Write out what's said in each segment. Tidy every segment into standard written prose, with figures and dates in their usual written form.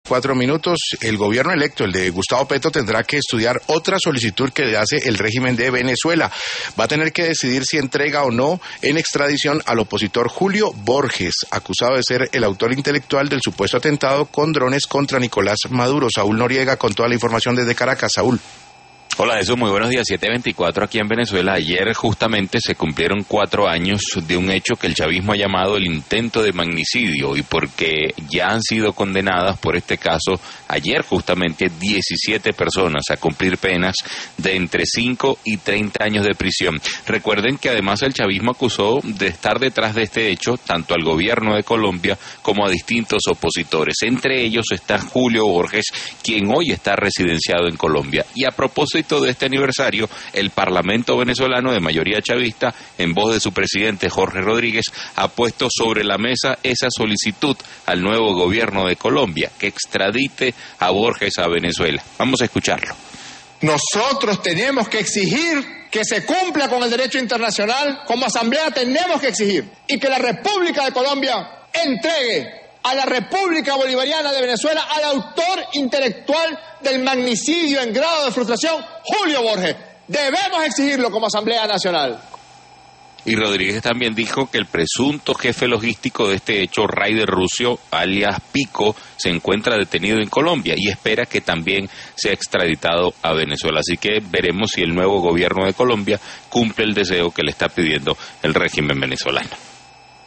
4 minutos. El gobierno electo, el de Gustavo Petro, tendrá que estudiar otra solicitud que le hace el régimen de Venezuela. Va a tener que decidir si entrega o no en extradición al opositor Julio Borges, acusado de ser el autor intelectual del supuesto atentado con drones contra Nicolás Maduro. Saúl Noriega con toda la información desde Caracas. Saúl. Hola, Jesús, muy buenos días. 7:24 aquí en Venezuela. Ayer justamente se cumplieron 4 años de un hecho que el chavismo ha llamado el intento de magnicidio, y porque ya han sido condenadas por este caso ayer justamente 17 personas a cumplir penas de entre 5 y 30 años de prisión. Recuerden que además el chavismo acusó de estar detrás de este hecho tanto al gobierno de Colombia como a distintos opositores. Entre ellos está Julio Borges, quien hoy está residenciado en Colombia. Y a propósito de este aniversario, el Parlamento venezolano de mayoría chavista, en voz de su presidente Jorge Rodríguez, ha puesto sobre la mesa esa solicitud al nuevo gobierno de Colombia, que extradite a Borges a Venezuela. Vamos a escucharlo. Nosotros tenemos que exigir que se cumpla con el derecho internacional. Como Asamblea tenemos que exigir y que la República de Colombia entregue a la República Bolivariana de Venezuela al autor intelectual del magnicidio en grado de frustración, Julio Borges. Debemos exigirlo como Asamblea Nacional. Y Rodríguez también dijo que el presunto jefe logístico de este hecho, Raider Rusio, alias Pico, se encuentra detenido en Colombia y espera que también sea extraditado a Venezuela. Así que veremos si el nuevo gobierno de Colombia cumple el deseo que le está pidiendo el régimen venezolano.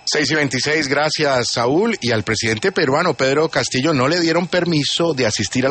6:26, gracias Saúl. Y al presidente peruano Pedro Castillo no le dieron permiso de asistir a